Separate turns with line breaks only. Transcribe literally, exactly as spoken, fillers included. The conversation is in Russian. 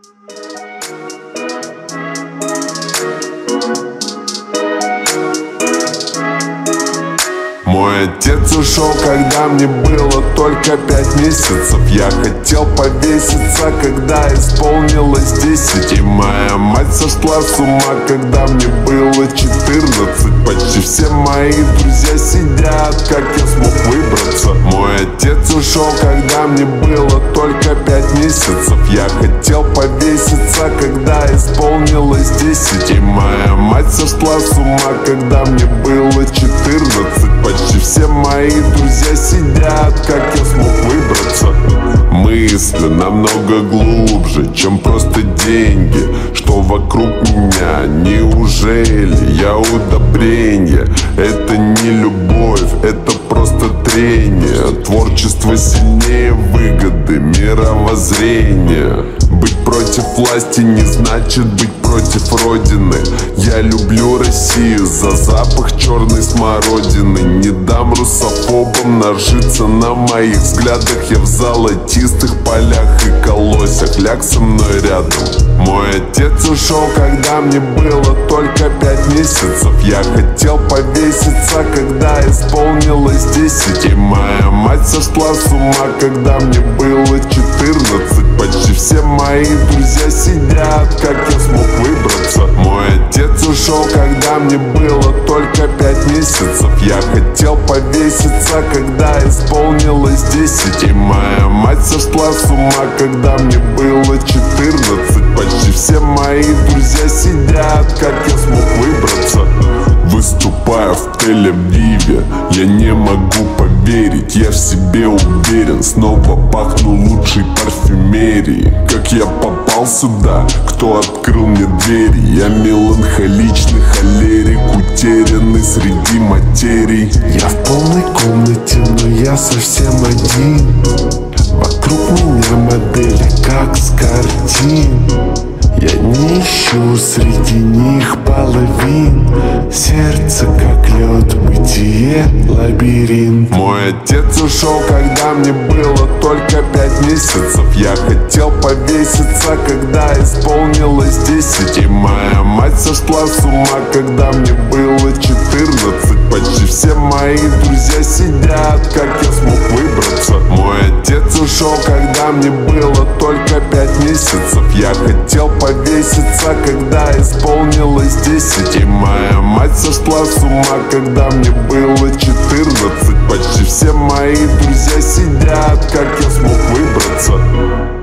Мой отец ушел, когда мне было только пять месяцев. Я хотел повеситься, когда исполнилось десять. И моя мать сошла с ума, когда мне было четырнадцать. Почти все мои друзья сидят, как я смог выбраться. Мой отец ушел, когда мне было только пять месяцев. Я хотел повеситься, когда исполнилось десять. И моя мать сошла с ума, когда мне было четырнадцать. Почти все мои друзья сидят, как я смог выбраться. Мысли намного глубже, чем просто деньги, что вокруг меня. Неужели я удобрение? Это не любовь, это просто трение. Творчество сильнее выгоды, мировоззрения. Быть против власти не значит быть против родины. Я люблю Россию за запах черной смородины. Не дам русофобам нажиться на моих взглядах. Я в золотистых полях и колосях. Ляг со мной рядом. Мой отец ушел, когда мне было только пять месяцев. Я хотел повеситься, когда исполнилось десять. И моя мать сошла с ума, когда мне было четырнадцать. Почти все мои друзья сидят, как я смог выбраться. Мой отец ушел, когда мне было только пять месяцев. Я хотел повеситься, когда исполнилось десять. И моя мать сошла с ума, когда мне было четырнадцать. Почти все мои друзья сидят, как я смог выбраться. Выступая в Тель-Авиве, я не могу поверить, я в себе уверен. Снова пахну лучшей парфюмерией. Как я попал сюда, кто открыл мне двери? Я меланхоличный холерик, утерянный среди материй.
Я в полной комнате, но я совсем один. Вокруг меня модели, как с картин. Я не ищу среди них половин. Сердце как лед, бытие лабиринт.
Мой отец ушел, когда мне было только пять месяцев. Я хотел повеситься, когда исполнилось десять. И моя мать сошла с ума, когда мне было четырнадцать. Почти все мои друзья сидят, как я смог выбраться. Мой отец ушел, когда мне было только пять месяцев. Я хотел повеситься, когда исполнилось десять. И моя мать сошла с ума, когда мне было четырнадцать. Почти все мои друзья сидят, как я смог выбраться.